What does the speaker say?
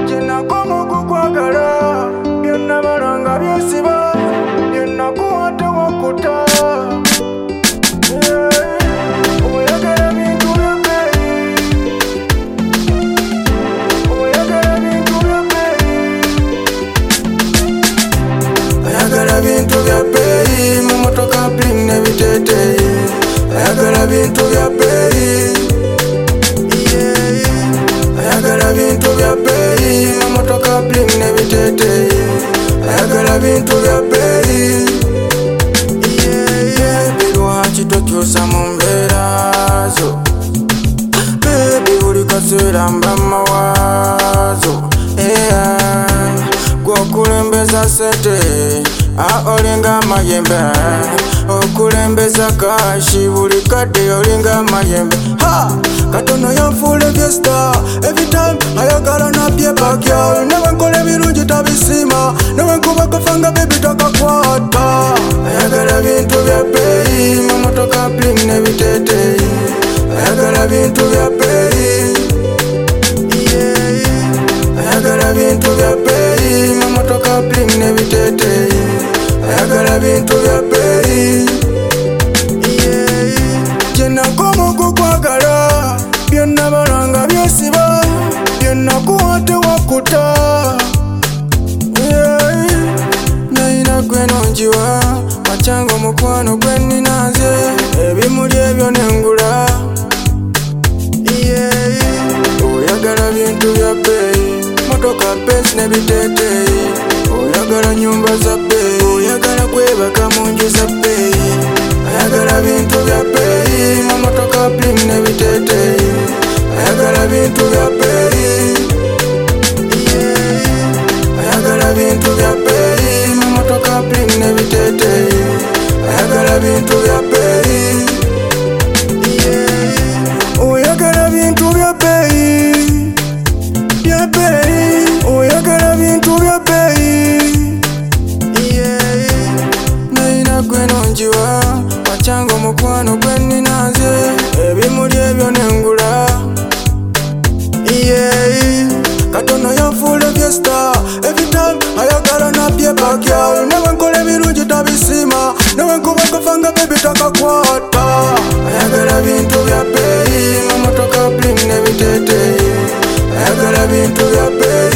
Kyenakoma okukwagala byonna balanga byesiba byennakuwa tewakuta oyagala bintu bya bbeeyi oyagala bintu bya bbeeyi ayagala bintu bya bbeeyi mu motoka bling n'ebiteeteeyi ayagala bintu bya bbeeyi ayagala bintu bya bbeeyi mu motoka bling n'ebiteeteeyi ayagala bintu bya bbeeyi bilwaki tokyusa mu mbeera zo bebi buli kaseera mba mawaazo gwokulembeza sente olinga amayembe okulembeza kashi buli kadde olinga amayembe katono yanfuula ebyesta everytime ayagala napye backyard newenkola ebirungi tabisiima newenkuba kafanga bebi takakwata ayagala bintu bya bbeeyi mu motoka bling n'ebiteeteeyi ayagala bintu bya bbeeyi ayagala bintu bya bbeeyi mu motoka bling n'ebiteeteeyi ayagala bintu bya bbeeyi kyenakoma okukwagala byonna balanga byesiba byennakuwa tewakuta nayina gwe nonjiwa wakyanga omukwano gwe nninaze ebimuli ebyo nengula oyagala bintu bya bbeeyi motoka besi n'ebiteeteeyi oyagala nyumba za bbeeyi oyagala kwebaka mu nju za bbeeyi ayagala bintu bya bbeeyi mu motoka bling n'ebiteeteeyi ayagala bintu bya bbeeyi ayagala bintu bya bbeeyi mu motoka bling n'ebiteeteeyi ayagala bintu bya bbeeyi oyagala bintu bya bbeeyi oyagala bintu bya bbeeyi nayina gwe nonjiwa wakyanga omukwano gwe nninaze ebimuli ebyo nengula katono yanfuula ebyesta everytime ayagala napye backyard newenkola ebirungi tabisiima newenkuba kafanga bebi takakwata ayagala bintu bya bbeeyi mu motoka bling n'ebiteeteeyi ayagala bintu bya bbeeyi